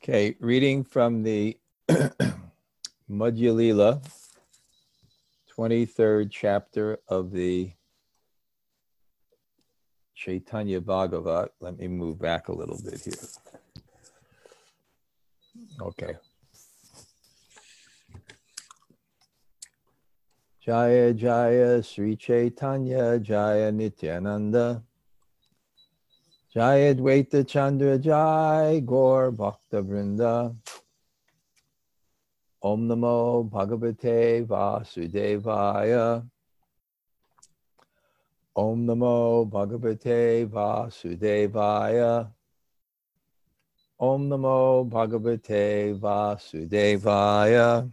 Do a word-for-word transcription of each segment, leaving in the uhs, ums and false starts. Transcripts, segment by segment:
Okay, reading from the Madhya Lila, twenty-third chapter of the Chaitanya Bhagavat. Let me move back a little bit here. Okay. Jaya Jaya Sri Chaitanya Jaya Nityananda Jaya Dvaita Chandra Jaya Gaur Bhakta Vrinda. Om Namo Bhagavate Vasudevaya. Om Namo Bhagavate Vasudevaya. Om Namo Bhagavate Vasudevaya.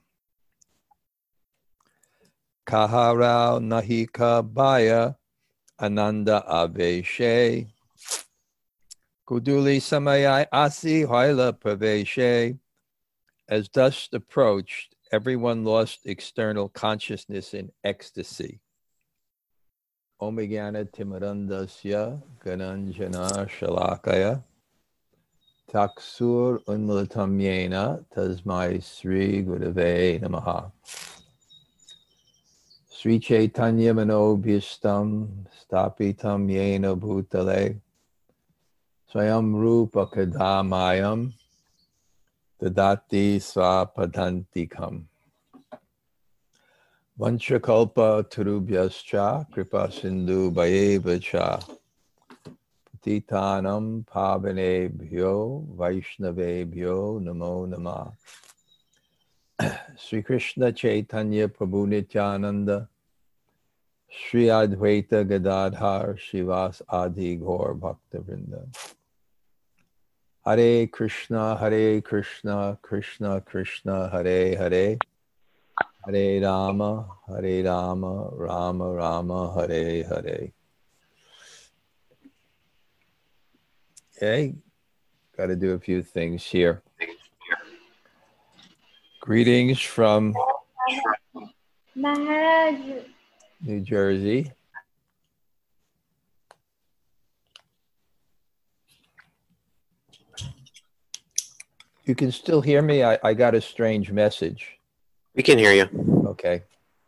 Kaharao Nahika Baya Ananda Aveshe. Kuduli Samayai Asi Haila Praveshe. As dust approached, everyone lost external consciousness in ecstasy. Omigana Timarandasya Gananjana Shalakaya Taksur Unmulatam Yena Tasmai Sri Gurave Namaha. Sri Chaitanya Manobhyastam Stapitam Yena Bhutale Swayam Rupa Kadamayam Dadati Swapadantikam. Vanchakalpa Turubhyascha Kripa Sindhu Bhayevacha Patitanam Pavanebhyo Vaishnavebhyo Namo Namah. Sri Krishna Chaitanya Prabhu Nityananda Sri Advaita Gadadhar Shivas Adi Gaur Bhakta Vrinda. Hare Krishna, Hare Krishna, Krishna Krishna, Hare Hare, Hare Rama, Hare Rama, Rama Rama, Hare Hare. Okay, got to do a few things here. Greetings from New Jersey. You can still hear me? I, I got a strange message. We can hear you. Okay.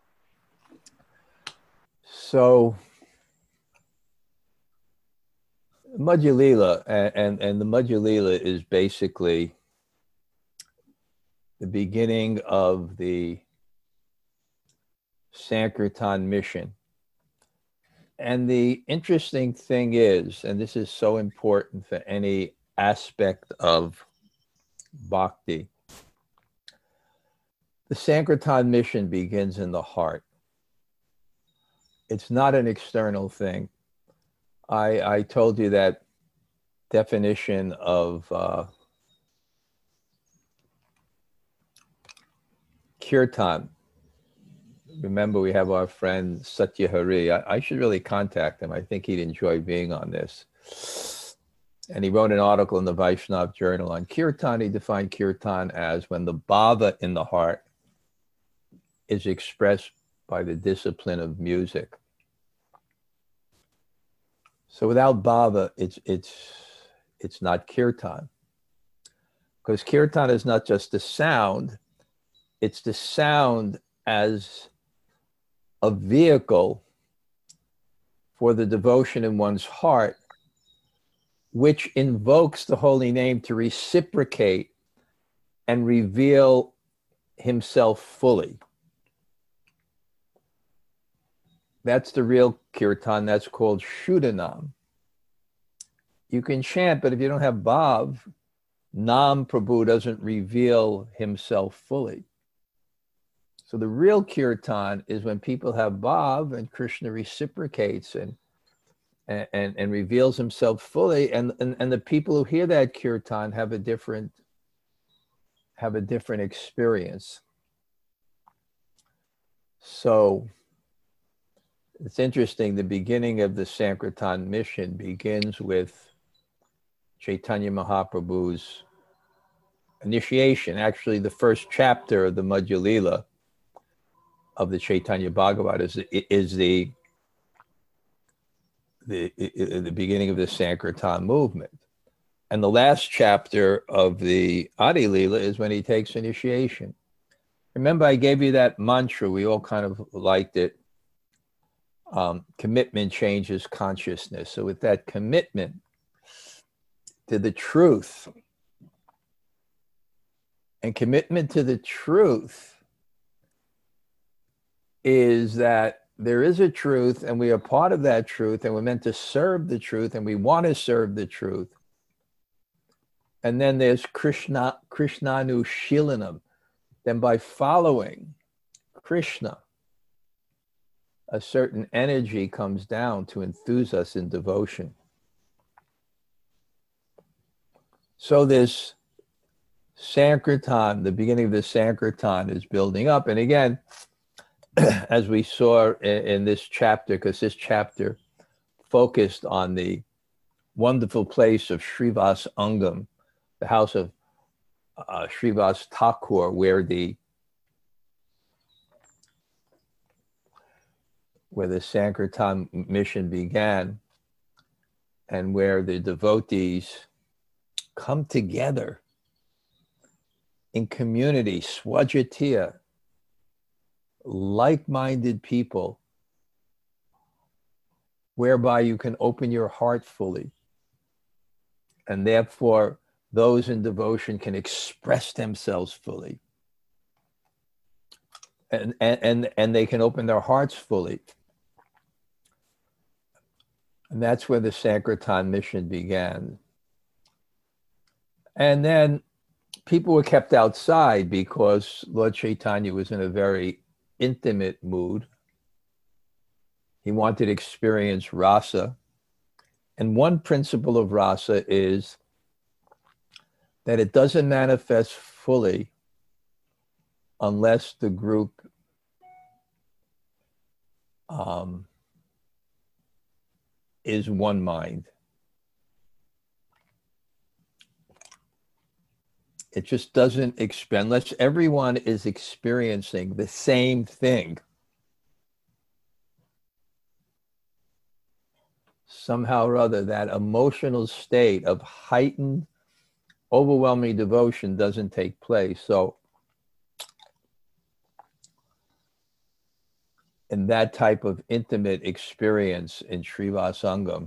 So, Madhya Lila, and, and, and the Madhya Lila is basically the beginning of the Sankirtan mission. And the interesting thing is, and this is so important for any aspect of bhakti, the Sankirtan mission begins in the heart. It's not an external thing. I, I told you that definition of uh, kirtan. Remember, we have our friend Satya Hari. I, I should really contact him. I think he'd enjoy being on this. And he wrote an article in the Vaishnav Journal on kirtan. He defined kirtan as when the bhava in the heart is expressed by the discipline of music. So without bhava, it's it's it's not kirtan. Because kirtan is not just the sound, it's the sound as a vehicle for the devotion in one's heart, which invokes the holy name to reciprocate and reveal himself fully. That's the real kirtan. That's called Shuddhanam. You can chant, but if you don't have bhav, Nam Prabhu doesn't reveal himself fully. So the real kirtan is when people have bhav and Krishna reciprocates and and, and reveals himself fully, and, and, and the people who hear that kirtan have a different have a different experience. So it's interesting, the beginning of the Sankirtan mission begins with Chaitanya Mahaprabhu's initiation. Actually, the first chapter of the Madhya Lila of the Chaitanya Bhagavat is, is the, the, the beginning of the Sankirtan movement. And the last chapter of the Adi Lila is when he takes initiation. Remember, I gave you that mantra. We all kind of liked it. Um, commitment changes consciousness. So with that commitment to the truth, and commitment to the truth is that there is a truth and we are part of that truth and we're meant to serve the truth and we want to serve the truth. And then there's Krishna, Krishnanu Shilanam. Then by following Krishna, a certain energy comes down to enthuse us in devotion. So this Sankirtan, the beginning of the Sankirtan is building up. And again, as we saw in, in this chapter, because this chapter focused on the wonderful place of Srivas Angam, the house of uh, Srivas Thakur, where the where the Sankirtan mission began, and where the devotees come together in community, swajatiya, like-minded people, whereby you can open your heart fully. And therefore, those in devotion can express themselves fully. And, and, and, and they can open their hearts fully. And that's where the Sankirtan mission began. And then people were kept outside because Lord Chaitanya was in a very intimate mood. He wanted to experience rasa. And one principle of rasa is that it doesn't manifest fully unless the group um, is one mind. It just doesn't expand unless everyone is experiencing the same thing. Somehow or other, that emotional state of heightened, overwhelming devotion doesn't take place. So in that type of intimate experience in Srivas Angam,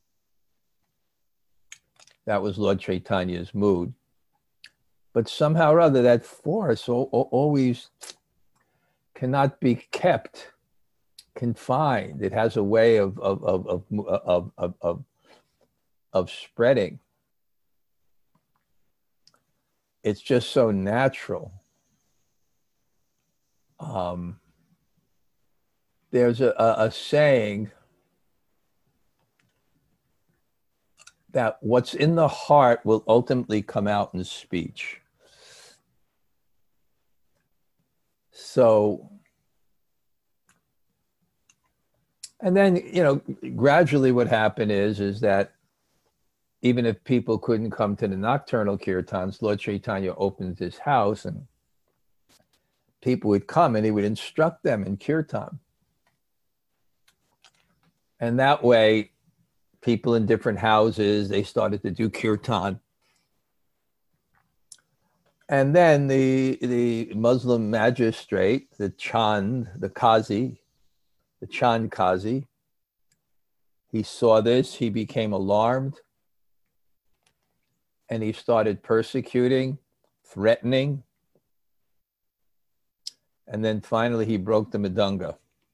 that was Lord Chaitanya's mood. But somehow or other, that force always cannot be kept confined. It has a way of of of of of of, of, of spreading. It's just so natural. Um, there's a, a, a saying that what's in the heart will ultimately come out in speech. So, and then, you know, gradually what happened is, is that even if people couldn't come to the nocturnal kirtans, Lord Chaitanya opened his house and people would come and he would instruct them in kirtan. And that way, people in different houses, they started to do kirtan. And then the, the Muslim magistrate, the Chand, the Qazi, the Chand Qazi, he saw this, he became alarmed, and he started persecuting, threatening, and then finally he broke the Madanga.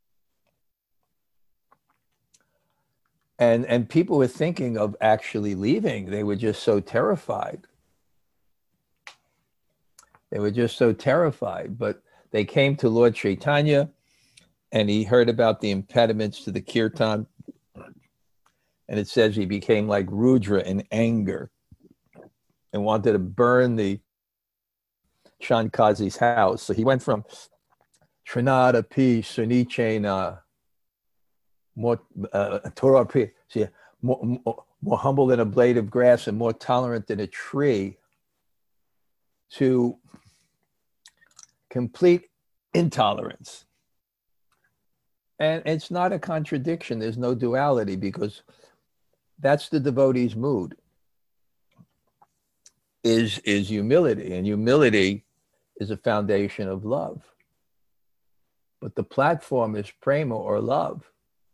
And, and people were thinking of actually leaving. They were just so terrified. They were just so terrified. But they came to Lord Chaitanya and he heard about the impediments to the kirtan. And it says he became like Rudra in anger and wanted to burn the Chand Qazi's house. So he went from Trinada Pi Sunichena, more uh, Torah, see, more, more, more humble than a blade of grass and more tolerant than a tree, to complete intolerance. And it's not a contradiction. There's no duality because that's the devotee's mood. is, is humility, and humility is a foundation of love. But the platform is prema, or love.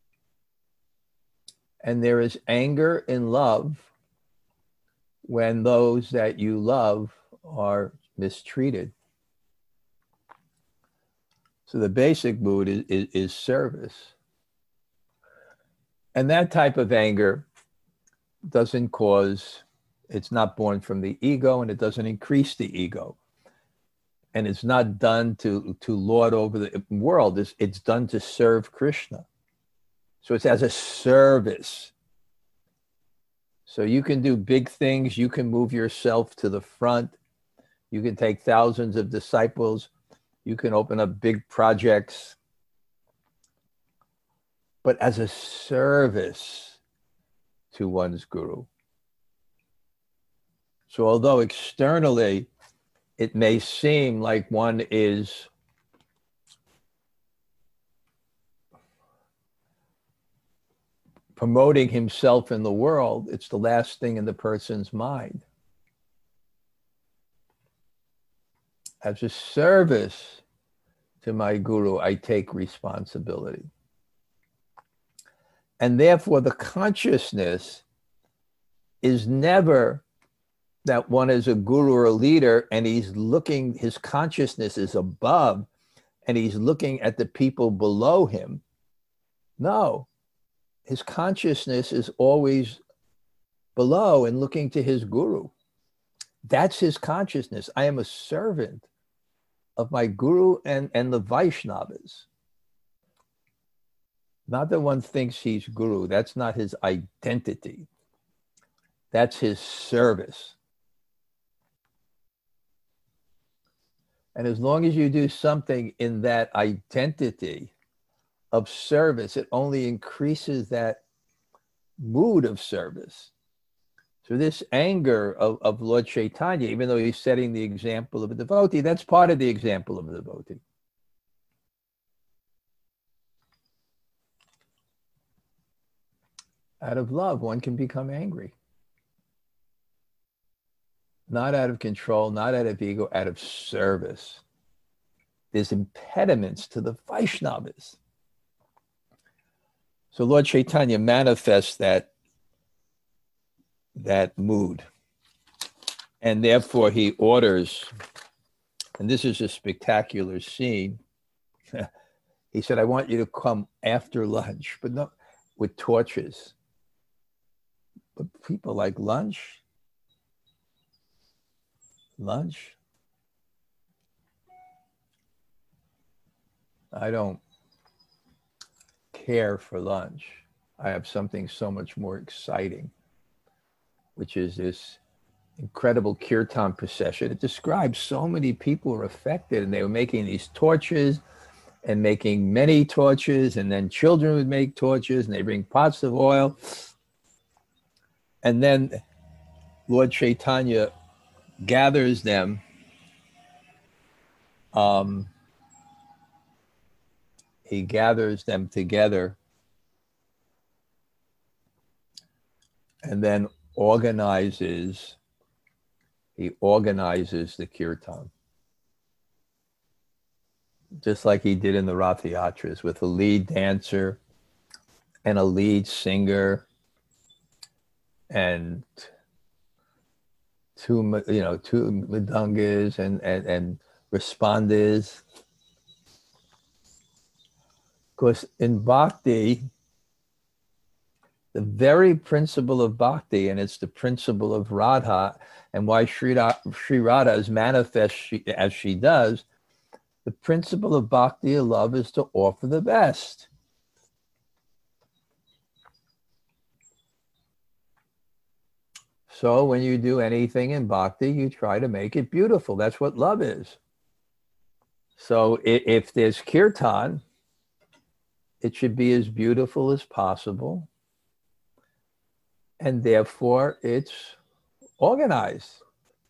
And there is anger in love when those that you love are mistreated. So the basic mood is, is, is service. And that type of anger doesn't cause, it's not born from the ego, and it doesn't increase the ego. And it's not done to, to lord over the world. It's, it's done to serve Krishna. So it's as a service. So you can do big things. You can move yourself to the front. You can take thousands of disciples. You can open up big projects. But as a service to one's guru. So although externally it may seem like one is promoting himself in the world, it's the last thing in the person's mind. As a service to my guru, I take responsibility. And therefore, the consciousness is never that one is a guru or a leader and he's looking, his consciousness is above and he's looking at the people below him. No, his consciousness is always below and looking to his guru. That's his consciousness. I am a servant of my guru and, and the Vaishnavas. Not that one thinks he's guru. That's not his identity. That's his service. And as long as you do something in that identity of service, it only increases that mood of service. So this anger of, of Lord Chaitanya, even though he's setting the example of a devotee, that's part of the example of a devotee. Out of love, one can become angry. Not out of control, not out of ego, out of service. There's impediments to the Vaishnavas. So Lord Chaitanya manifests that, that mood. And therefore he orders, and this is a spectacular scene. He said, I want you to come after lunch, but not with torches. But people like lunch? Lunch? I don't care for lunch. I have something so much more exciting, which is this incredible kirtan procession. It describes so many people were affected, and they were making these torches and making many torches, and then children would make torches, and they bring pots of oil. And then Lord Chaitanya gathers them um, he gathers them together and then organizes he organizes the kirtan, just like he did in the Rath Yatras, with a lead dancer and a lead singer and two, you know, two mridangas and, and, and respondes. Because in bhakti, the very principle of bhakti, and it's the principle of Radha, and why Sri, Sri Radha is manifest she, as she does, the principle of bhakti of love is to offer the best. So when you do anything in bhakti, you try to make it beautiful. That's what love is. So if, if there's kirtan, it should be as beautiful as possible. And therefore, it's organized.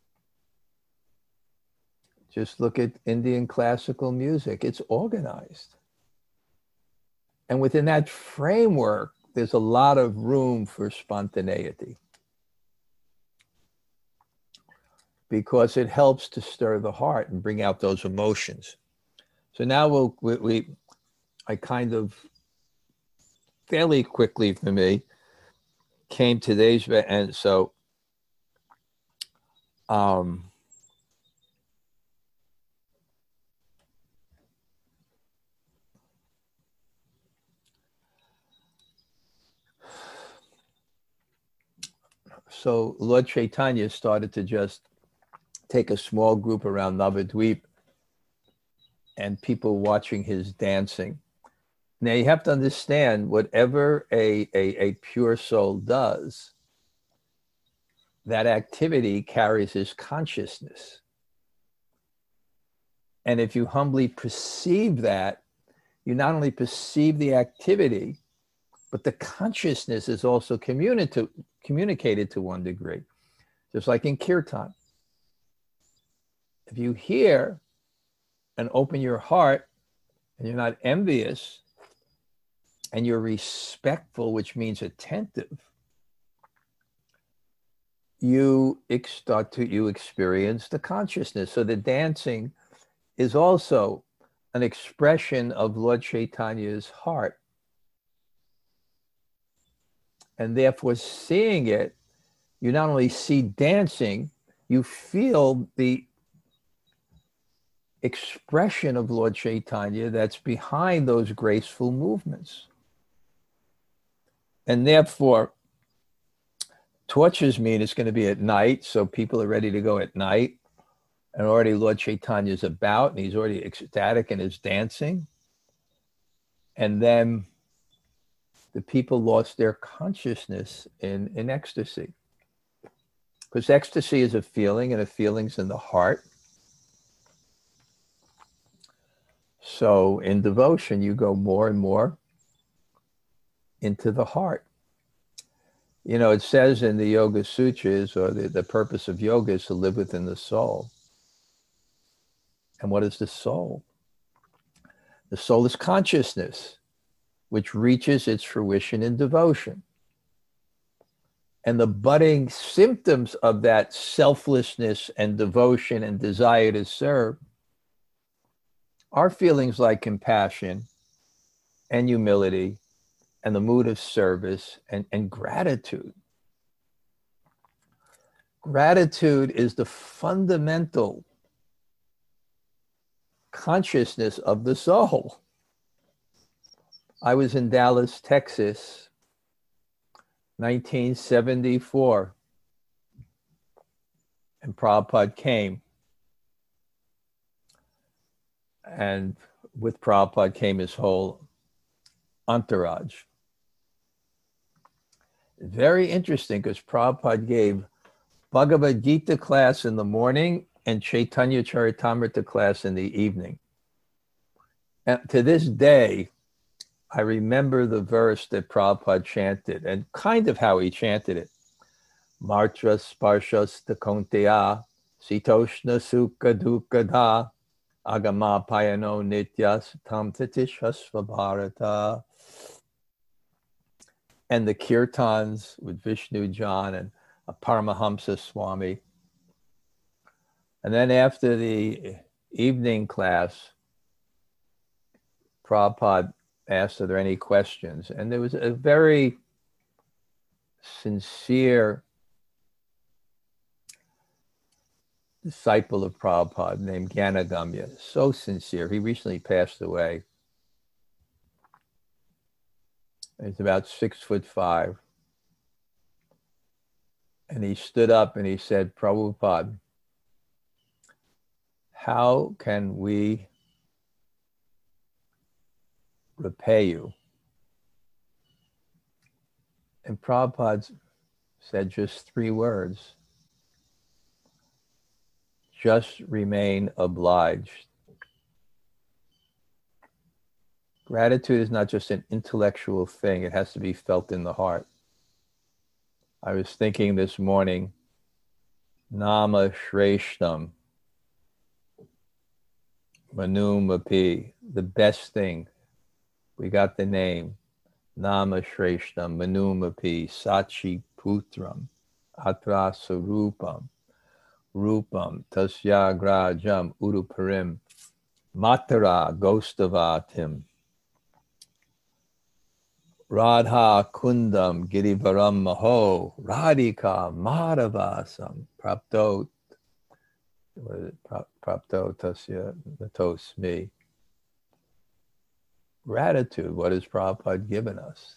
Just look at Indian classical music. It's organized. And within that framework, there's a lot of room for spontaneity. because it helps to stir the heart and bring out those emotions. So now we'll, we, we I kind of fairly quickly for me came to these, and so um, so Lord Chaitanya started to just take a small group around Navadvip and people watching his dancing. Now you have to understand, whatever a, a, a pure soul does, that activity carries his consciousness. And if you humbly perceive that, you not only perceive the activity, but the consciousness is also communi- communicated to one degree. Just like in kirtan. If you hear and open your heart and you're not envious and you're respectful, which means attentive, you start to you experience the consciousness. So the dancing is also an expression of Lord Chaitanya's heart. And therefore, seeing it, you not only see dancing, you feel the expression of Lord Chaitanya that's behind those graceful movements. And therefore, torches mean it's going to be at night, so people are ready to go at night. And already Lord Chaitanya is about, and he's already ecstatic in his dancing. And then the people lost their consciousness in, in ecstasy. Because ecstasy is a feeling, and a feeling's in the heart. So in devotion, you go more and more into the heart. You know, it says in the Yoga Sutras, or the, the purpose of yoga is to live within the soul. And what is the soul? The soul is consciousness, which reaches its fruition in devotion. And the budding symptoms of that selflessness and devotion and desire to serve are feelings like compassion and humility and the mood of service and, and gratitude. Gratitude is the fundamental consciousness of the soul. I was in Dallas, Texas, nineteen seventy-four, and Prabhupada came. And with Prabhupada came his whole entourage. Very interesting, because Prabhupada gave Bhagavad Gita class in the morning and Chaitanya Charitamrita class in the evening. And to this day, I remember the verse that Prabhupada chanted and kind of how he chanted it. Martra sparshas takonteya sitoshna sukha dukkada agama payano nityas tam tatishasva bharata. And the kirtans with Vishnu John and Paramahamsa Swami. And then after the evening class, Prabhupada asked, are there any questions? And there was a very sincere disciple of Prabhupada named Gyanagamya, so sincere. He recently passed away. He's about six foot five. And he stood up and he said, Prabhupada, how can we repay you? And Prabhupada said just three words: just remain obliged. Gratitude is not just an intellectual thing, it has to be felt in the heart. I was thinking this morning, Nama Shreshtam, Manumapi, the best thing. We got the name. Nama Shreshtam, Manumapi, Sachi Putram, Atra Sarupam, Rupam tasyagrajam uruparim matara gostavatim Radha kundam girivaram maho radhika madhavasam prapto what is it? Prapto tasya natosmi. Gratitude. What has Prabhupada given us?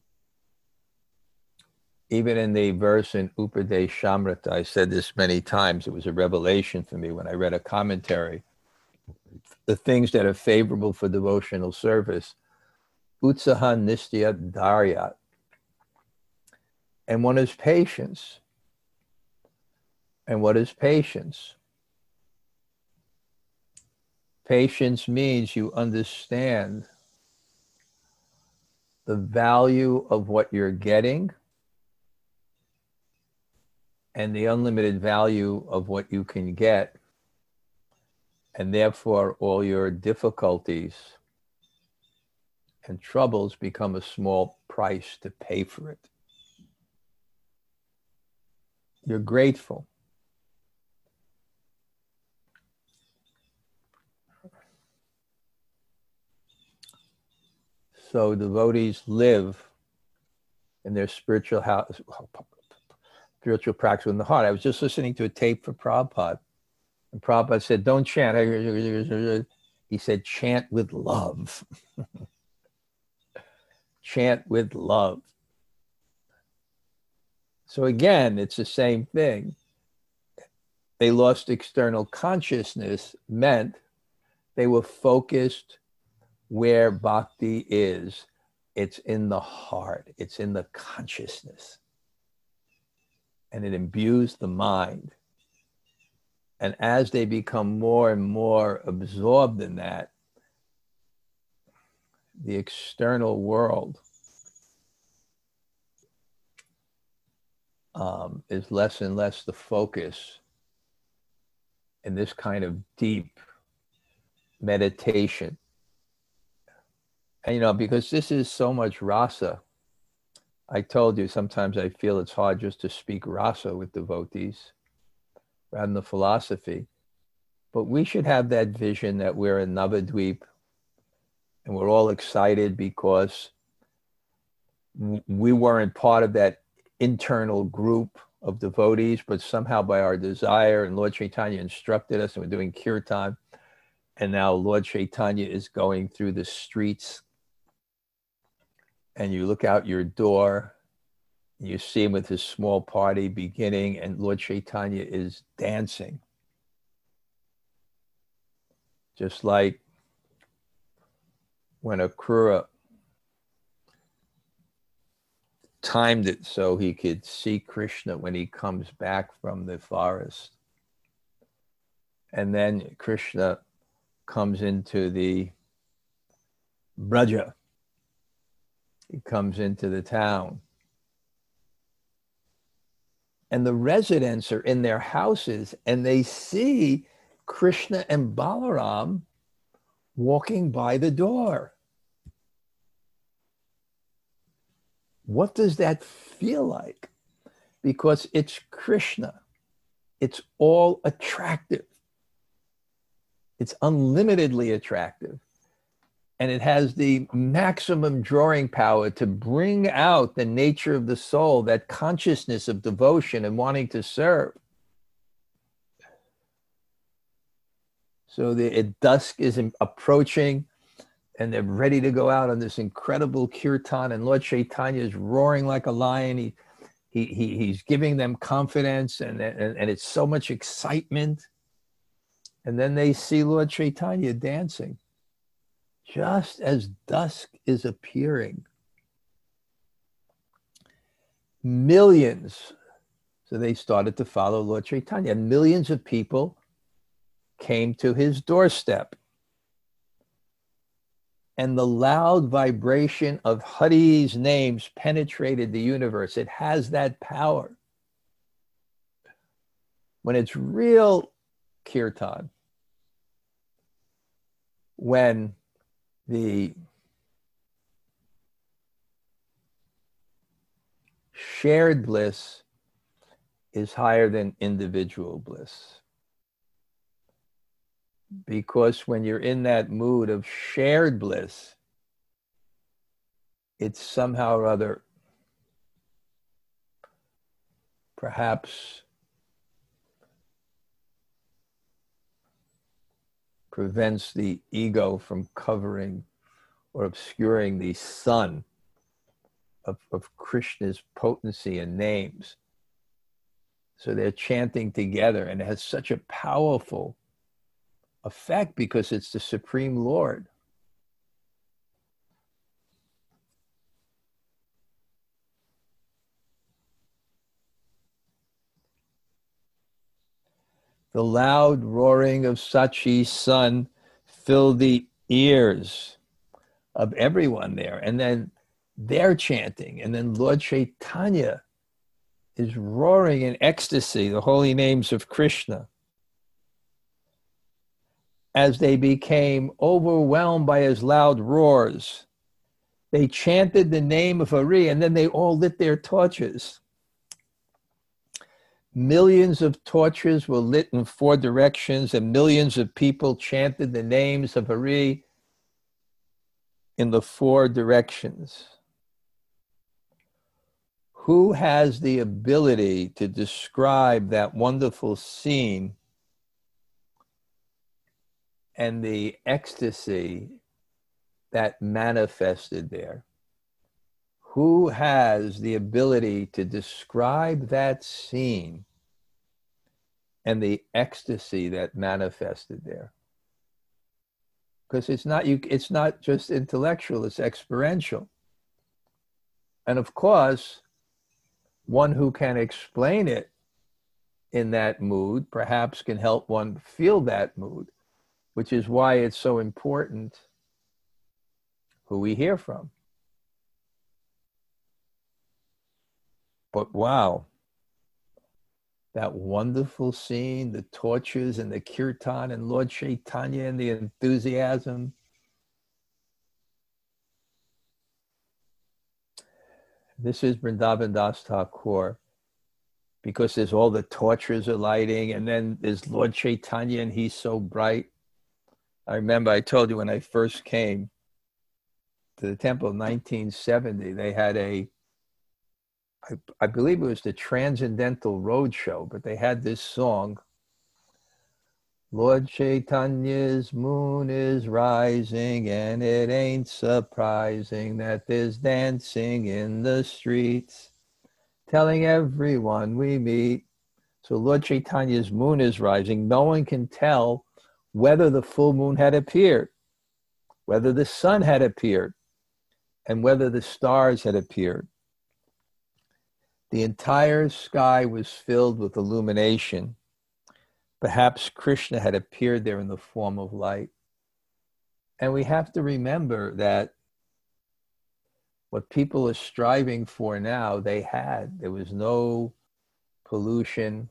Even in the verse in Upadesh Shamrita, I said this many times, it was a revelation for me when I read a commentary. The things that are favorable for devotional service, Utsahan Nistya Daryat. And one is patience. And what is patience? Patience means you understand the value of what you're getting and the unlimited value of what you can get, and therefore all your difficulties and troubles become a small price to pay for it. You're grateful. So devotees live in their spiritual house, spiritual practice in the heart. I was just listening to a tape for Prabhupada, and Prabhupada said, don't chant. He said, chant with love. Chant with love. So again, it's the same thing. They lost external consciousness meant they were focused where bhakti is. It's in the heart. It's in the consciousness. And it imbues the mind. And as they become more and more absorbed in that, the external world um, is less and less the focus in this kind of deep meditation. And, you know, because this is so much rasa, I told you sometimes I feel it's hard just to speak rasa with devotees rather than the philosophy. But we should have that vision that we're in Navadvip and we're all excited because we weren't part of that internal group of devotees, but somehow by our desire, and Lord Chaitanya instructed us, and we're doing kirtan, and now Lord Chaitanya is going through the streets, and you look out your door, and you see him with his small party beginning, and Lord Chaitanya is dancing. Just like when Akrura timed it so he could see Krishna when he comes back from the forest. And then Krishna comes into the Braja. He comes into the town. And the residents are in their houses and they see Krishna and Balaram walking by the door. What does that feel like? Because it's Krishna. It's all attractive. It's unlimitedly attractive. And it has the maximum drawing power to bring out the nature of the soul, that consciousness of devotion and wanting to serve. So the at dusk is approaching, and they're ready to go out on this incredible kirtan, and Lord Chaitanya is roaring like a lion. He, he, he, he's giving them confidence, and, and, and it's so much excitement. And then they see Lord Chaitanya dancing. Just as dusk is appearing, millions, so they started to follow Lord Chaitanya. Millions of people came to his doorstep. And the loud vibration of Hari's names penetrated the universe. It has that power. When it's real kirtan, when the shared bliss is higher than individual bliss. Because when you're in that mood of shared bliss, it's somehow or other perhaps prevents the ego from covering or obscuring the sun of, of Krishna's potency and names. So they're chanting together, and it has such a powerful effect because it's the Supreme Lord. The loud roaring of Sachi's son filled the ears of everyone there. And then they're chanting. And then Lord Chaitanya is roaring in ecstasy, the holy names of Krishna. As they became overwhelmed by his loud roars, they chanted the name of Hari, and then they all lit their torches. Millions of torches were lit in four directions, and millions of people chanted the names of Hari in the four directions. Who has the ability to describe that wonderful scene and the ecstasy that manifested there? Who has the ability to describe that scene and the ecstasy that manifested there? Because it's not you, it's not just intellectual, it's experiential. And of course, one who can explain it in that mood perhaps can help one feel that mood, which is why it's so important who we hear from. But wow, that wonderful scene, the torches and the kirtan and Lord Chaitanya and the enthusiasm. This is Vrindavan Das Thakur, because there's all the torches are lighting, and then there's Lord Chaitanya and he's so bright. I remember I told you when I first came to the temple in nineteen seventy, they had a I, I believe it was the Transcendental Roadshow, but they had this song, Lord Chaitanya's moon is rising, and it ain't surprising that there's dancing in the streets, telling everyone we meet. So Lord Chaitanya's moon is rising. No one can tell whether the full moon had appeared, whether the sun had appeared, and whether the stars had appeared. The entire sky was filled with illumination. Perhaps Krishna had appeared there in the form of light. And we have to remember that what people are striving for now, they had. There was no pollution.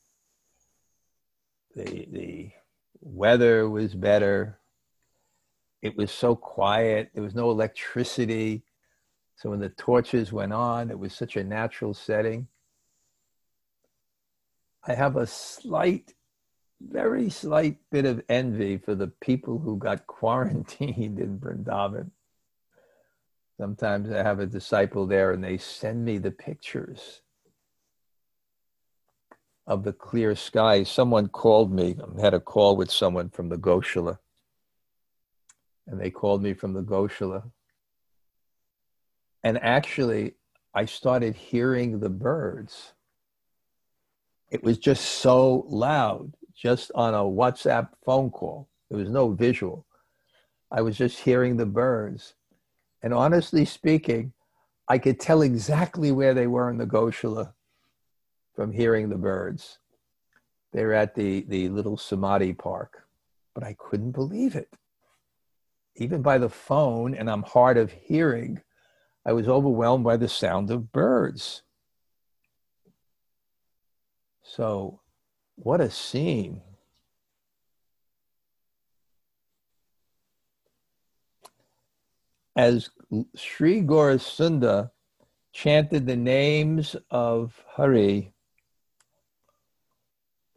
The, the weather was better. It was so quiet. There was no electricity. So when the torches went on, it was such a natural setting. I have a slight, very slight bit of envy for the people who got quarantined in Vrindavan. Sometimes I have a disciple there and they send me the pictures of the clear sky. Someone called me, I had a call with someone from the Goshala. And they called me from the Goshala. And actually, I started hearing the birds. It was just so loud, just on a WhatsApp phone call. There was no visual. I was just hearing the birds. And honestly speaking, I could tell exactly where they were in the Goshala from hearing the birds. They were at the, the little Samadhi park, but I couldn't believe it. Even by the phone, and I'm hard of hearing, I was overwhelmed by the sound of birds. So, what a scene. As Sri Gaurasunda chanted the names of Hari,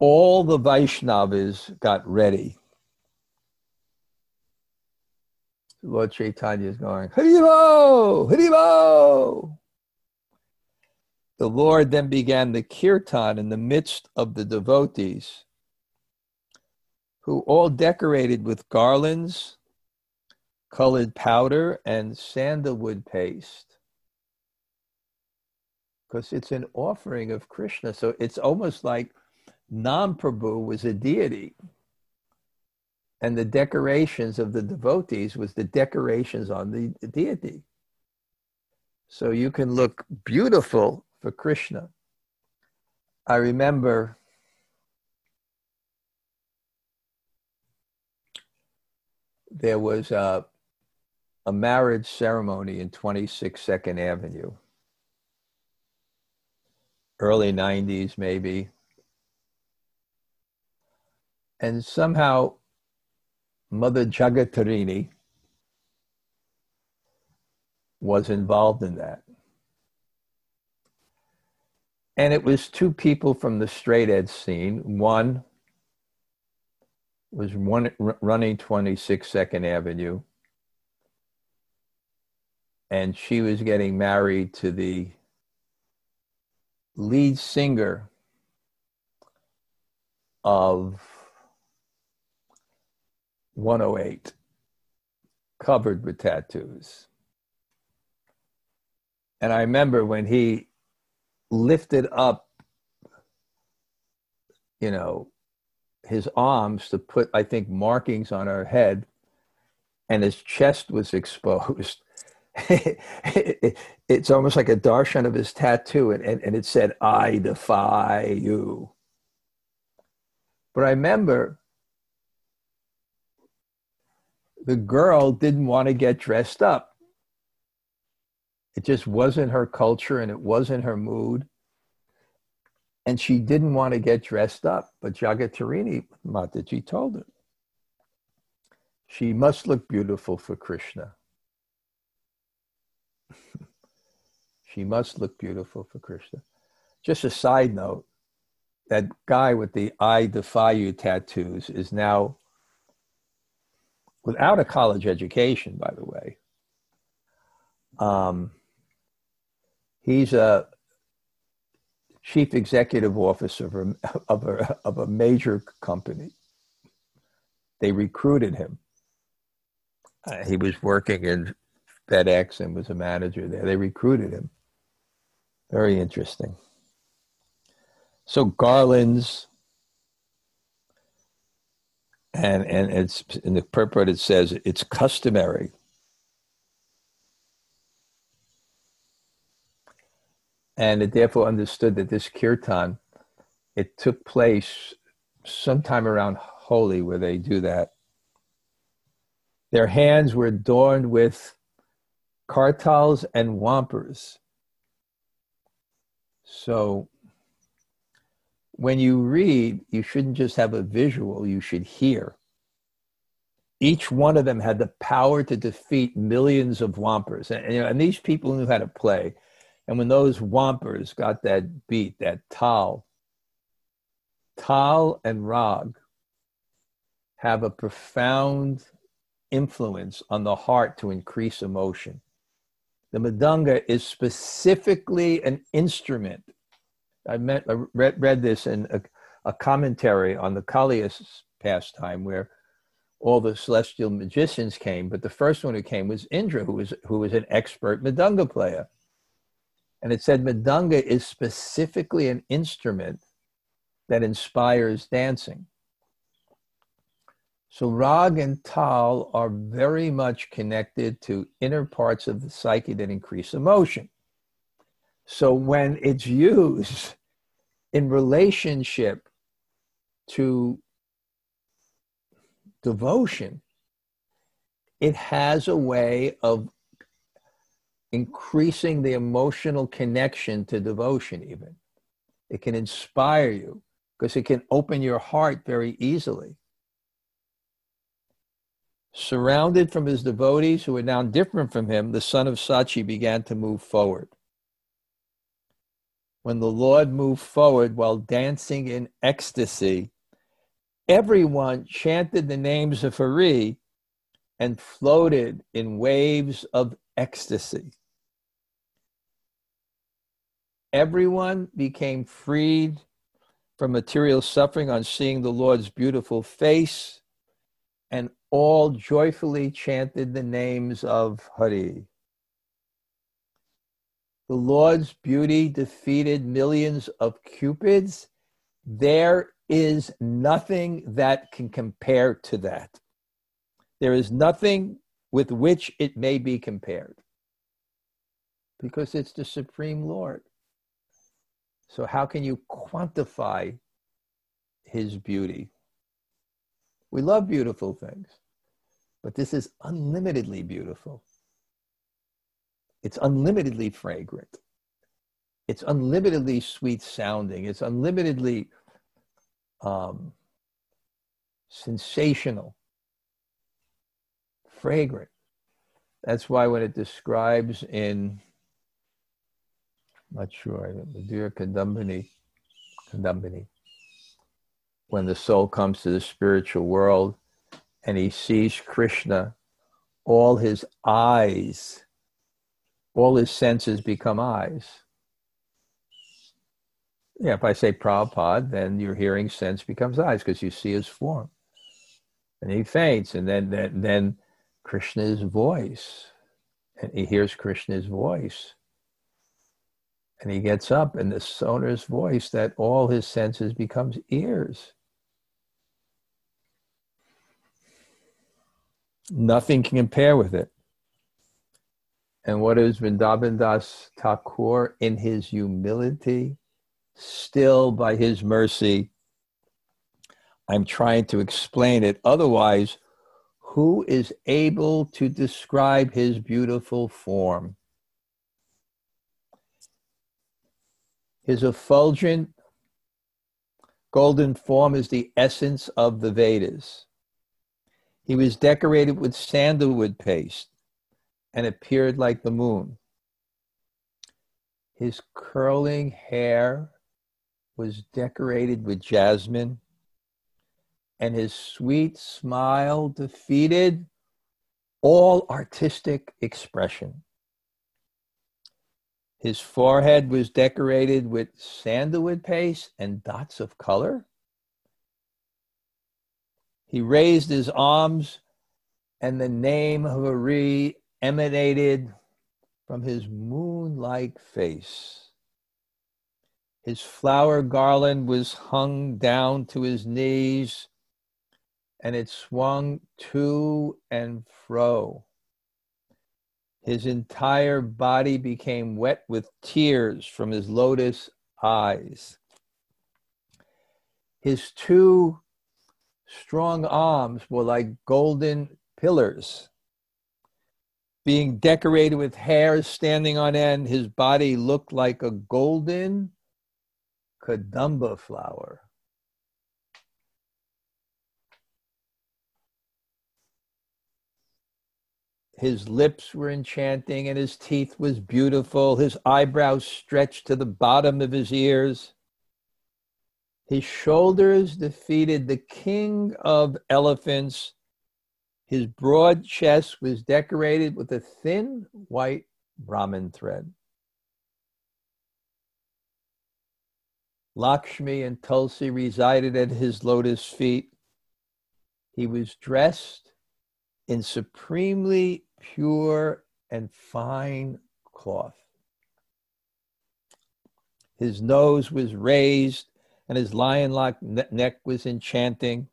all the Vaishnavas got ready. Lord Chaitanya is going, Haribo, Haribo. The Lord then began the kirtan in the midst of the devotees, who all decorated with garlands, colored powder, and sandalwood paste. Because it's an offering of Krishna. So it's almost like Nam Prabhu was a deity. And the decorations of the devotees was the decorations on the deity. So you can look beautiful for Krishna. I remember there was a, a marriage ceremony in twenty-six Second Avenue, early nineties maybe. And somehow Mother Jagatarini was involved in that. And it was two people from the straight edge scene. One was one, running twenty-six Second Avenue, and she was getting married to the lead singer of one oh eight, covered with tattoos. And I remember when he lifted up, you know, his arms to put, I think, markings on her head, and his chest was exposed. It's almost like a darshan of his tattoo, and, and, and it said, I defy you. But I remember the girl didn't want to get dressed up. It just wasn't her culture, and it wasn't her mood. And she didn't want to get dressed up. But Jagatarini Mataji told her, she must look beautiful for Krishna. She must look beautiful for Krishna. Just a side note, that guy with the I defy you tattoos is now, without a college education, by the way, um, he's a chief executive officer of a, of a, of a major company. They recruited him. Uh, he was working in FedEx and was a manager there. They recruited him. Very interesting. So garlands, and and it's in the purport it says it's customary. And it therefore understood that this kirtan, it took place sometime around Holi where they do that. Their hands were adorned with kartals and wampers. So when you read, you shouldn't just have a visual, you should hear. Each one of them had the power to defeat millions of wampers. And, you know, and these people knew how to play. And when those wampers got that beat, that tal, tal and rag have a profound influence on the heart to increase emotion. The mridanga is specifically an instrument. I, met, I read, read this in a, a commentary on the Kaliya's pastime where all the celestial magicians came, but the first one who came was Indra, who was, who was an expert mridanga player. And it said mridanga is specifically an instrument that inspires dancing. So rag and tal are very much connected to inner parts of the psyche that increase emotion. So when it's used in relationship to devotion, it has a way of increasing the emotional connection to devotion even. It can inspire you because it can open your heart very easily. Surrounded from his devotees who were now different from him, the son of Sachi began to move forward. when the Lord moved forward while dancing in ecstasy, everyone chanted the names of Hari and floated in waves of ecstasy. Everyone became freed from material suffering on seeing the Lord's beautiful face, and all joyfully chanted the names of Hari. The Lord's beauty defeated millions of cupids. There is nothing that can compare to that. There is nothing with which it may be compared, because it's the Supreme Lord. So how can you quantify his beauty? We love beautiful things, but this is unlimitedly beautiful. It's unlimitedly fragrant. It's unlimitedly sweet sounding. It's unlimitedly um, sensational, fragrant. That's why when it describes in, I'm not sure, Madhurya Kadambini, Kadambini, when the soul comes to the spiritual world and he sees Krishna, all his eyes, all his senses become eyes. Yeah, if I say Prabhupada, then your hearing sense becomes eyes because you see his form. And he faints, and then, then, then Krishna's voice, and he hears Krishna's voice. And he gets up, and the sonorous voice, that all his senses becomes ears. Nothing can compare with it. And what is Vrindavan Das Thakur in his humility? Still, by his mercy, I'm trying to explain it. Otherwise, who is able to describe his beautiful form? His effulgent golden form is the essence of the Vedas. He was decorated with sandalwood paste and appeared like the moon. His curling hair was decorated with jasmine, and his sweet smile defeated all artistic expression. His forehead was decorated with sandalwood paste and dots of color. He raised his arms, and the name of Hari emanated from his moon-like face. His flower garland was hung down to his knees, and it swung to and fro. His entire body became wet with tears from his lotus eyes. His two strong arms were like golden pillars. Being decorated with hairs standing on end, his body looked like a golden kadamba flower. His lips were enchanting, and his teeth was beautiful. His eyebrows stretched to the bottom of his ears. His shoulders defeated the king of elephants. His broad chest was decorated with a thin white Brahmin thread. Lakshmi and Tulsi resided at his lotus feet. He was dressed in supremely pure and fine cloth. His nose was raised, and his lion-like neck was enchanting.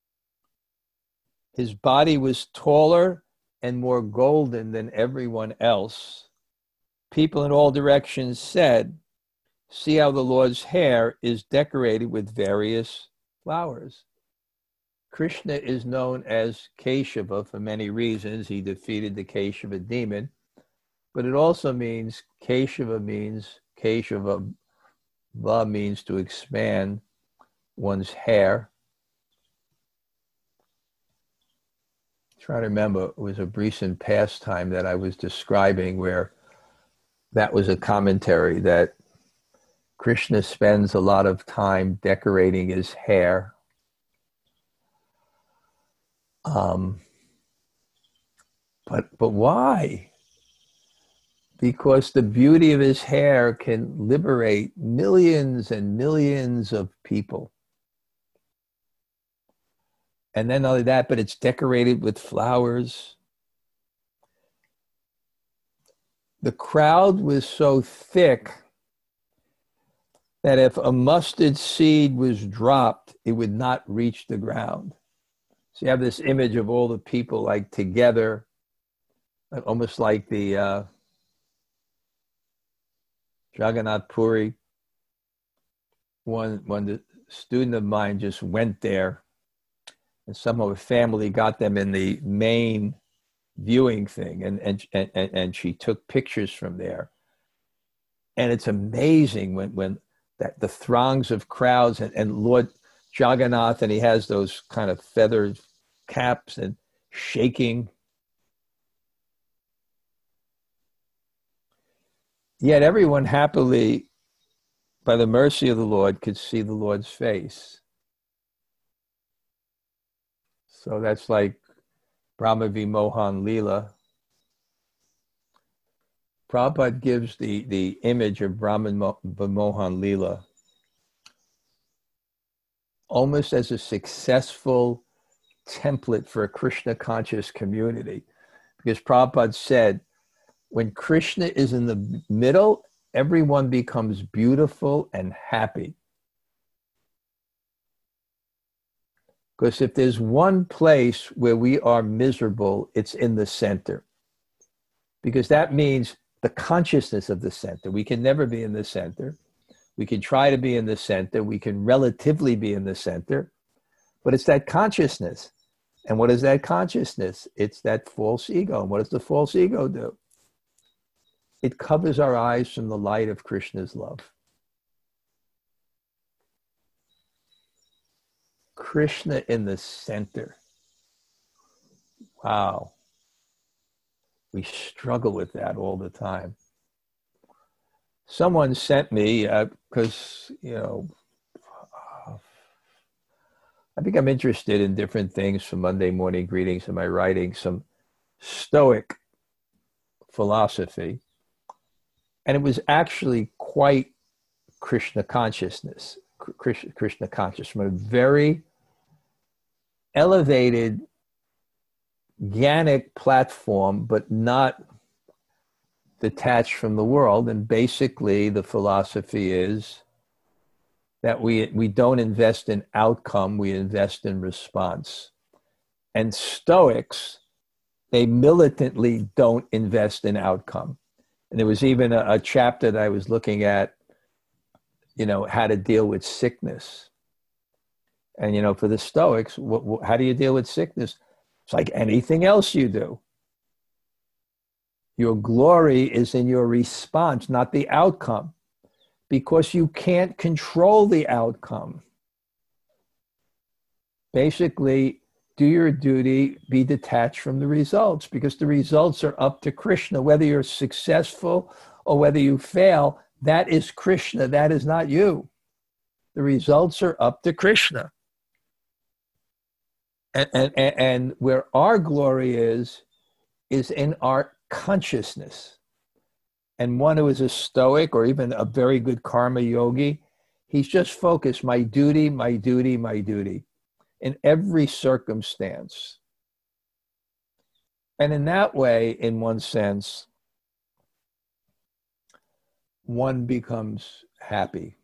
His body was taller and more golden than everyone else. People in all directions said, "See how the Lord's hair is decorated with various flowers." Krishna is known as Keshava for many reasons. He defeated the Keshava demon, but it also means, Keshava means, Keshava Va means to expand one's hair. Try to remember, it was a recent pastime that I was describing where that was a commentary that Krishna spends a lot of time decorating his hair. Um, but but why? Because the beauty of his hair can liberate millions and millions of people. And then not only that, but it's decorated with flowers. The crowd was so thick that if a mustard seed was dropped, it would not reach the ground. So you have this image of all the people like together, almost like the uh, Jagannath Puri. One, one the student of mine just went there, and somehow a family got them in the main viewing thing, and, and, and, and she took pictures from there. And it's amazing when, when that the throngs of crowds and, and Lord Jagannath, and he has those kind of feathered caps and shaking. Yet everyone happily, by the mercy of the Lord, could see the Lord's face. So that's like Brahma Vimohan Leela. Prabhupada gives the, the image of Brahma Vimohan Leela almost as a successful template for a Krishna conscious community. Because Prabhupada said, when Krishna is in the middle, everyone becomes beautiful and happy. Because if there's one place where we are miserable, it's in the center. Because that means the consciousness of the center. We can never be in the center. We can try to be in the center. We can relatively be in the center. But it's that consciousness. And what is that consciousness? It's that false ego. And what does the false ego do? It covers our eyes from the light of Krishna's love. Krishna in the center. Wow. We struggle with that all the time. Someone sent me, because, uh, you know, uh, I think I'm interested in different things from Monday Morning Greetings in my writing, some Stoic philosophy. And it was actually quite Krishna consciousness, Krishna conscious, from a very elevated, Jnanic platform, but not detached from the world. And basically the philosophy is that we, we don't invest in outcome, we invest in response. And Stoics, they militantly don't invest in outcome. And there was even a, a chapter that I was looking at, you know, how to deal with sickness. And, you know, for the Stoics, wh- wh- how do you deal with sickness? It's like anything else you do. Your glory is in your response, not the outcome, because you can't control the outcome. Basically, do your duty, be detached from the results, because the results are up to Krishna. Whether you're successful or whether you fail, that is Krishna, that is not you. The results are up to Krishna. And, and, and where our glory is, is in our consciousness. And one who is a Stoic or even a very good karma yogi, he's just focused, my duty, my duty, my duty, in every circumstance. And in that way, in one sense, one becomes happy.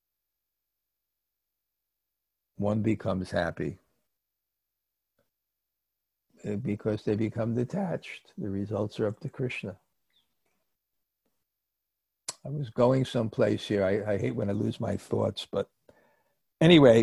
One becomes happy. Because they become detached. The results are up to Krishna. I was going someplace here. I, I hate when I lose my thoughts, but anyway,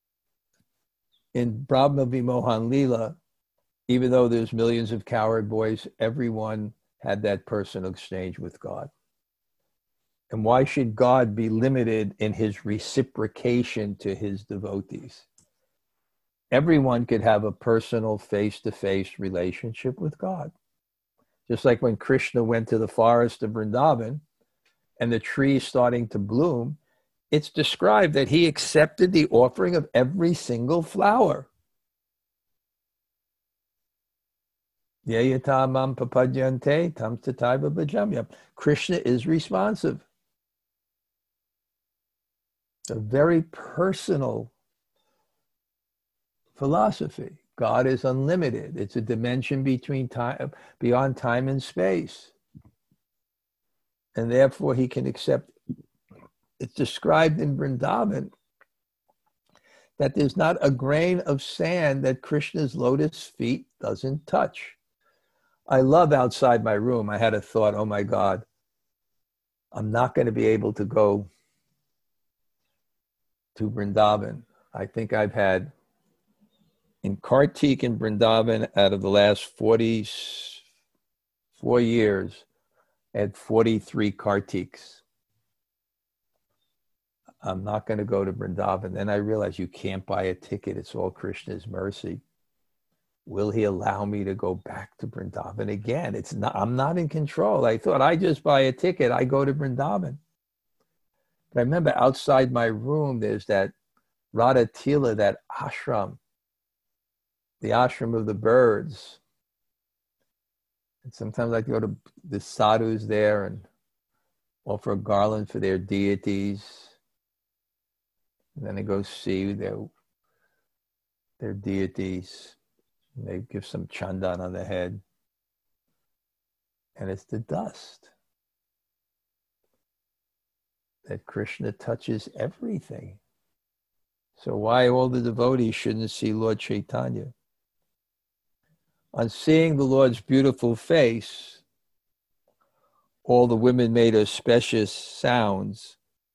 in Brahma Vimohan Leela, even though there's millions of cowherd boys, everyone had that personal exchange with God. And why should God be limited in his reciprocation to his devotees? Everyone could have a personal face-to-face relationship with God. Just like when Krishna went to the forest of Vrindavan and the trees starting to bloom, it's described that he accepted the offering of every single flower. Yayatamam papadyante tam tataiva bhajamya. Krishna is responsive. It's a very personal philosophy. God is unlimited. It's a dimension between time, beyond time and space. And therefore he can accept. It's described in Vrindavan that there's not a grain of sand that Krishna's lotus feet doesn't touch. I love outside my room. I had a thought, oh my God, I'm not going to be able to go to Vrindavan. I think I've had in Kartik and Vrindavan, out of the last forty-four years, I had forty-three Kartiks. I'm not going to go to Vrindavan. Then I realized you can't buy a ticket. It's all Krishna's mercy. Will he allow me to go back to Vrindavan again? It's not, I'm not in control. I thought I just buy a ticket. I go to Vrindavan. But I remember outside my room, there's that Radha Tila, that ashram, the ashram of the birds. And sometimes I go to the sadhus there and offer a garland for their deities. And then I go see their, their deities. And they give some chandan on the head. And it's the dust that Krishna touches everything. So why all the devotees shouldn't see Lord Chaitanya? On seeing the Lord's beautiful face, all the women made auspicious sounds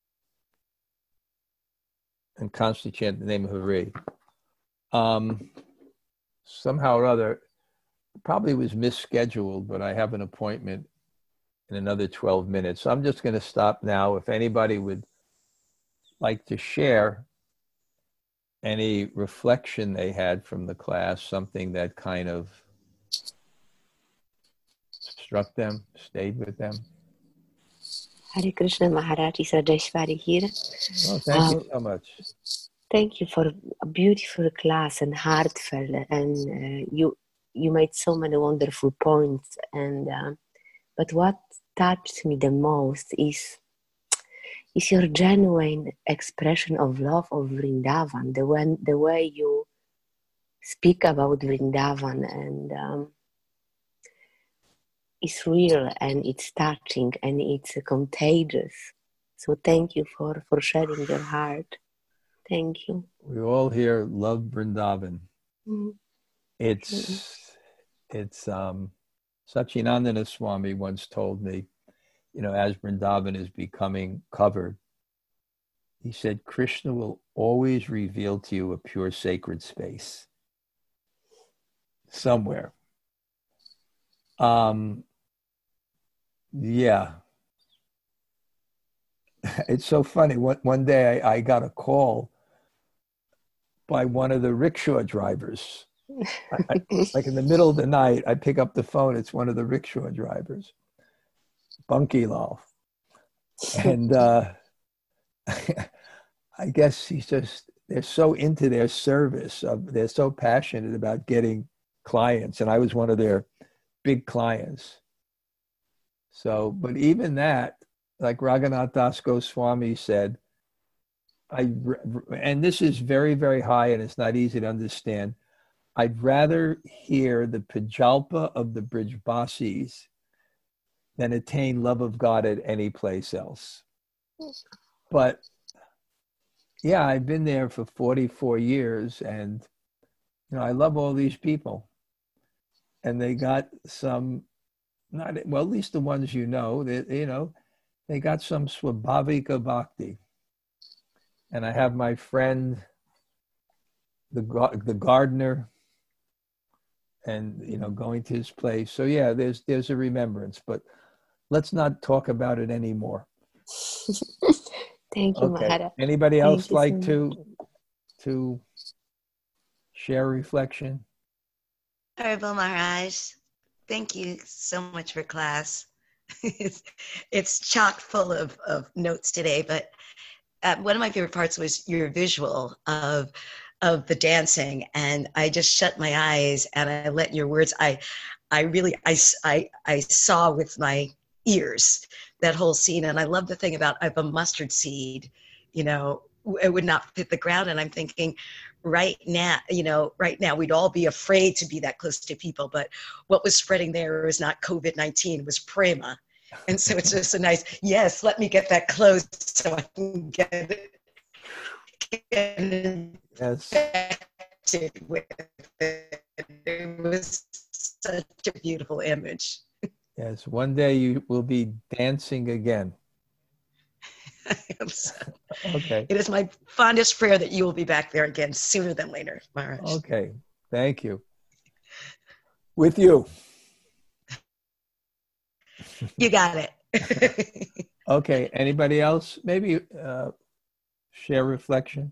and constantly chant the name of Hari. Um, somehow or other, probably was misscheduled, but I have an appointment in another twelve minutes. So I'm just going to stop now. If anybody would like to share any reflection they had from the class, something that kind of struck them, stayed with them. Hare Krishna Maharaj is Rajeshwari here. Oh, thank um, you so much. Thank you for a beautiful class and heartfelt, and uh, you you made so many wonderful points. And uh, but what touched me the most is is your genuine expression of love of Vrindavan, the way the way you speak about Vrindavan, and um, it's real and it's touching and it's contagious. So thank you for for sharing your heart. Thank you. We all here love Vrindavan. Mm-hmm. It's, mm-hmm. it's, um, Satchidananda Swami once told me, you know, as Vrindavan is becoming covered, he said, Krishna will always reveal to you a pure sacred space somewhere. Um, yeah. It's so funny. One, one day I, I got a call by one of the rickshaw drivers. I, I, like in the middle of the night, I pick up the phone. It's one of the rickshaw drivers, Bunky Lal. And uh, I guess he's just, they're so into their service. Of, they're so passionate about getting clients. And I was one of their big clients. So, but even that, like Raghunath Das Goswami said, I, and this is very, very high and it's not easy to understand. I'd rather hear the Pajalpa of the Brijbasis than attain love of God at any place else. But yeah, I've been there for forty-four years and, you know, I love all these people. And they got some, not, well, at least the ones you know, that, you know, they got some Swabhavika Bhakti. And I have my friend, the the gardener, and, you know, going to his place. So yeah, there's there's a remembrance, but let's not talk about it anymore. Thank you, okay. Maharaj. Anybody Thank else you like so to to share reflection? Haribol Maharaj, thank you so much for class. it's, it's chock full of, of notes today, but uh, one of my favorite parts was your visual of of the dancing, and I just shut my eyes and I let in your words. I, I really, I, I, I saw with my ears that whole scene, and I love the thing about if a mustard seed, you know, it would not hit the ground, and I'm thinking, right now, you know, right now we'd all be afraid to be that close to people, but what was spreading there was not COVID nineteen, it was prema. And so it's just a nice, yes, let me get that close so I can get it. Get Yes. infected with it. It was such a beautiful image. Yes. One day you will be dancing again. I hope so. Okay. It is my fondest prayer that you will be back there again sooner than later, Maharaj. Okay. Thank you. With you. You got it. Okay. Anybody else? Maybe uh, share reflection.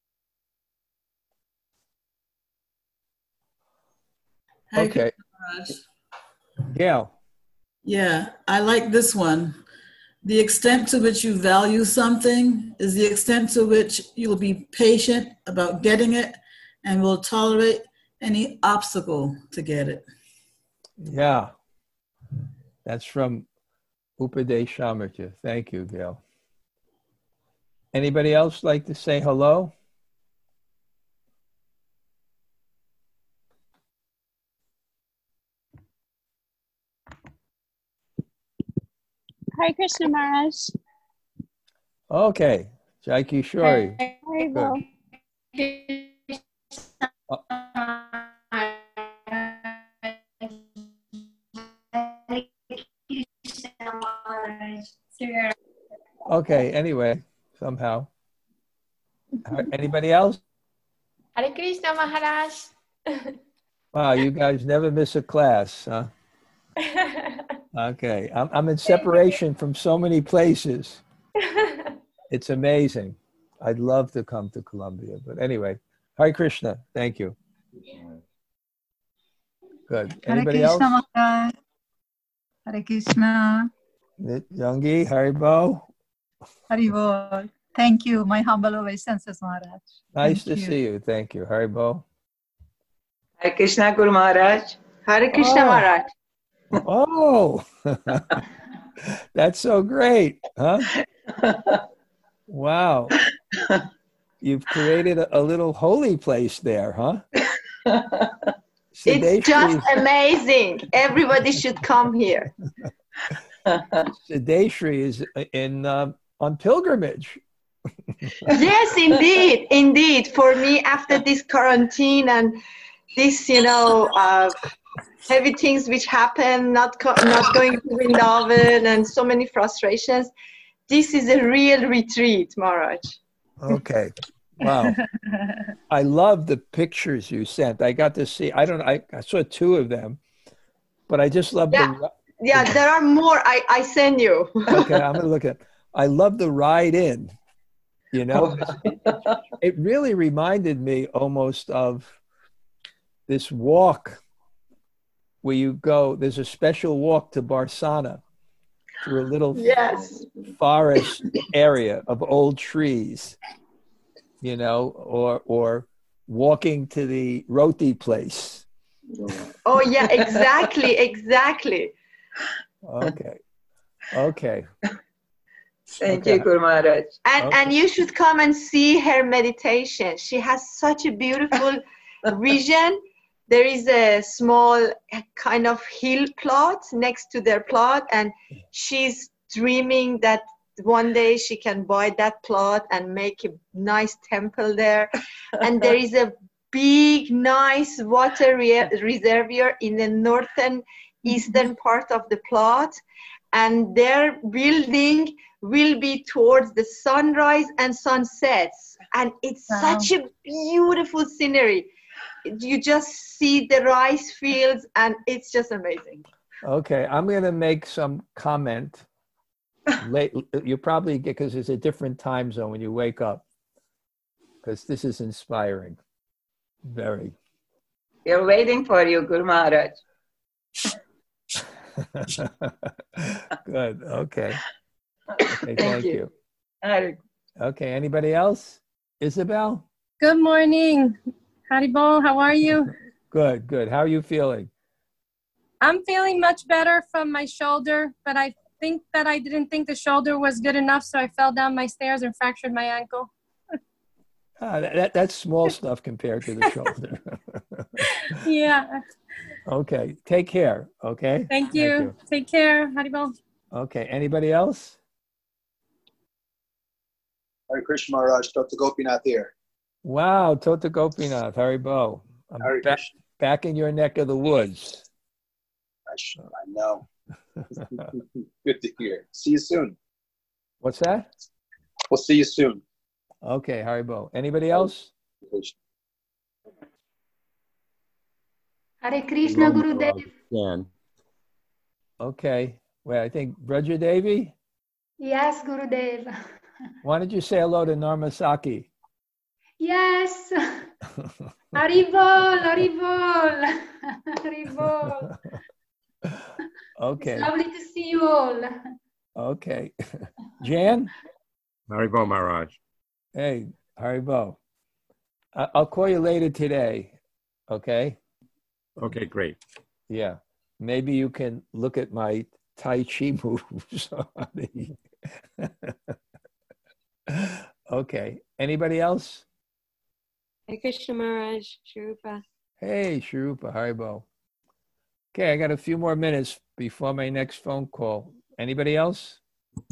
Hare Okay. Krishna Maharaj. Gail. Yeah, I like this one. The extent to which you value something is the extent to which you will be patient about getting it and will tolerate any obstacle to get it. Yeah. That's from Upadeshamrita. Thank you, Gail. Anybody else like to say hello? Hare Krishna Maharaj. Okay. Jai Kishori. Haribo. Okay. Anyway, somehow. Anybody else? Hare Krishna Maharaj. Wow, you guys never miss a class, huh? Okay. I'm, I'm in separation from so many places. It's amazing. I'd love to come to Colombia. But anyway, Hare Krishna. Thank you. Good. Anybody Hare else? Krishna, Maharaj. Hare Krishna. Youngie, Haribo. Haribol. Thank you. My humble obeisances, Maharaj. Nice Thank to you. see you. Thank you. Haribo. Hare Krishna Guru Maharaj. Hare Krishna Oh. Maharaj. Oh, that's so great, huh? Wow. You've created a, a little holy place there, huh? It's just amazing. Everybody should come here. Siddheshri is in uh, on pilgrimage. Yes, indeed, indeed. For me, after this quarantine and this, you know, uh, heavy things which happen, not co- not going to Vrindavan, and so many frustrations, this is a real retreat, Maharaj. Okay. Wow. I love the pictures you sent. I got to see, I don't know, I, I saw two of them, but I just love Yeah, the. yeah, there are more. I, I send you. Okay, I'm going to look at I love the ride in, you know. It, it really reminded me almost of this walk where you go, there's a special walk to Barsana through a little Yes. forest area of old trees, you know, or or walking to the roti place. Oh, yeah, exactly, exactly. Okay. Okay. Thank Okay. you, Guru Maharaj. And Okay. and you should come and see her meditation. She has such a beautiful vision. There is a small kind of hill plot next to their plot, and she's dreaming that one day she can buy that plot and make a nice temple there. And there is a big, nice water re- reservoir in the northern eastern part of the plot, and their building will be towards the sunrise and sunsets, and it's Wow. such a beautiful scenery. You just see the rice fields, and it's just amazing. Okay. I'm going to make some comment late. You probably get, because it's a different time zone when you wake up, because this is inspiring. Very. We are waiting for you, Guru Maharaj. Good. Okay. Okay. Thank you. you. Hare Okay, anybody else? Isabel? Good morning. Haribo, how are you? Good, good. How are you feeling? I'm feeling much better from my shoulder, but I think that I didn't think the shoulder was good enough, so I fell down my stairs and fractured my ankle. Ah, that, that, that's small stuff compared to the shoulder. Yeah. Okay, take care, okay? Thank you. Thank you. Take care, Haribo. Okay, anybody else? Hare Krishna Maharaj, Doctor Gopinath here. Wow, Tota Gopinath, Haribo. I'm Hare back, Krishna. back in your neck of the woods. I, sh- I know. Good to hear. See you soon. What's that? We'll see you soon. Okay, Haribo. Anybody else? Hare Krishna, Gurudev. Again. Okay. Wait, I think Braja Devi? Yes, Gurudev. Why don't you say hello to Narmasaki? Yes. Haribol, Haribol, Haribol. Okay. It's lovely to see you all. Okay. Jan? Haribo Maharaj. Hey, Haribo. I- I'll call you later today. Okay? Okay, great. Yeah. Maybe you can look at my Tai Chi moves. Okay. Anybody else? Hare Krishna Maharaj, Shrupa. Hey, Shrupa, Haribo. Okay, I got a few more minutes before my next phone call. Anybody else?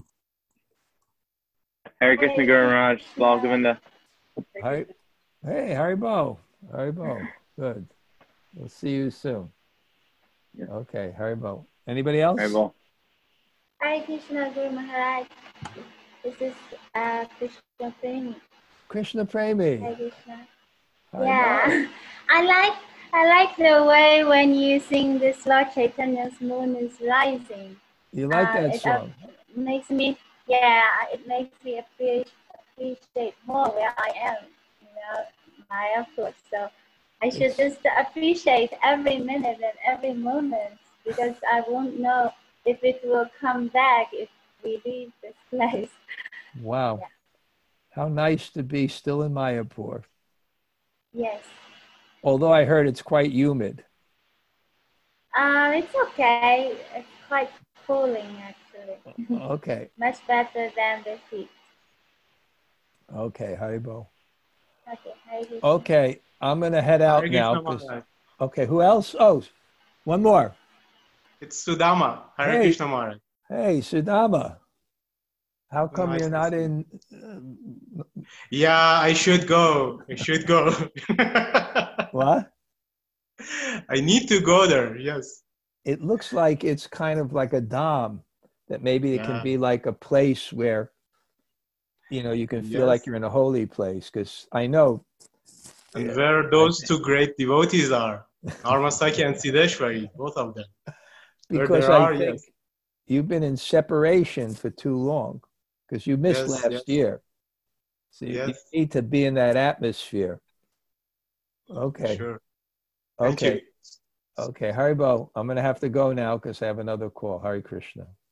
Hare Krishna Guru Maharaj, Lal Govinda. Hari, hey, Haribo. Haribo. Good. We'll see you soon. Okay, Haribo. Anybody else? Haribo. Hare Krishna Guru Maharaj. This is uh, Krishna Premi. Krishna Premi. Hare Krishna. Haribo. Yeah, I like I like the way when you sing this Lord Chaitanya's Moon is Rising. You like Uh, that it song? uh, makes me, yeah, it makes me appreciate, appreciate more where I am, you know, my efforts. So I should just appreciate every minute and every moment because I won't know if it will come back if we leave this place. Wow. How nice to be still in Mayapur. Yes. Although I heard it's quite humid. Um, it's okay. It's quite cooling actually. Okay. Much better than the heat. Okay, Haribo. Okay. Hare Krishna. Okay, I'm going to head out Hare now. Krishna 'cause- Maharaj. Okay, who else? Oh, one more. It's Sudama. Hare Hey. Krishna Maharaj. Hey, Sudama. How come Nice you're to not see in? Yeah, I should go. I should go. What? I need to go there. Yes. It looks like it's kind of like a dam, that maybe it Yeah. can be like a place where, you know, you can feel Yes. like you're in a holy place. Because I know. And where those two great devotees are, Narmasaki and Siddheshwari, both of them. Where Because there I are, think yes. you've been in separation for too long. Because you missed Yes, last yes. year. So you, you Yes. need to be in that atmosphere. Okay. Sure. Thank Okay. you. Okay. Haribo, I'm going to have to go now because I have another call. Hare Krishna.